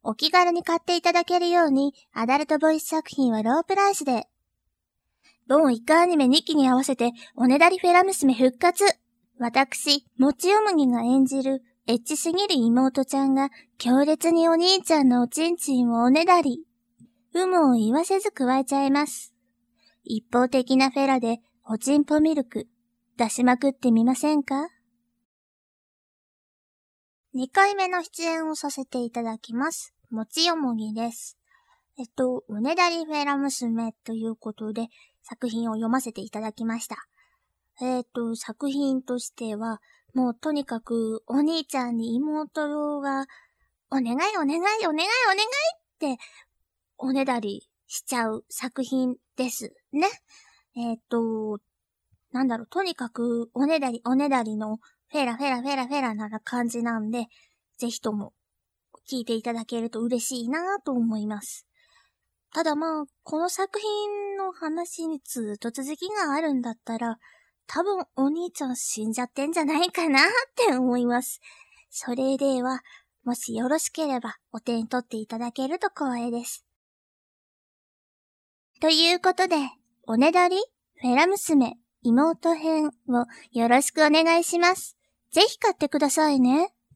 お気軽に買っていただけるように、アダルトボイス作品はロープライスで。ボン一家アニメ2期に合わせて、おねだりフェラ娘復活。私、もちよむぎが演じる、エッチすぎる妹ちゃんが、強烈にお兄ちゃんのおちんちんをおねだり。有無を言わせず加えちゃいます。一方的なフェラで、おちんぽミルク、出しまくってみませんか？2回目の出演をさせていただきます。もちよもぎです。おねだりフェラ娘ということで、作品を読ませていただきました。作品としては、もうとにかくお兄ちゃんに妹が、お願いお願いお願いお願いっておねだりしちゃう作品ですね。とにかくおねだりのフェラな感じなんで、ぜひとも聞いていただけると嬉しいなと思います。ただこの作品の話にずっと続きがあるんだったら、多分お兄ちゃん死んじゃってんじゃないかなって思います。それでは、もしよろしければお手に取っていただけると光栄です。ということで、おねだりフェラ娘妹編をよろしくお願いします。ぜひ買ってくださいね。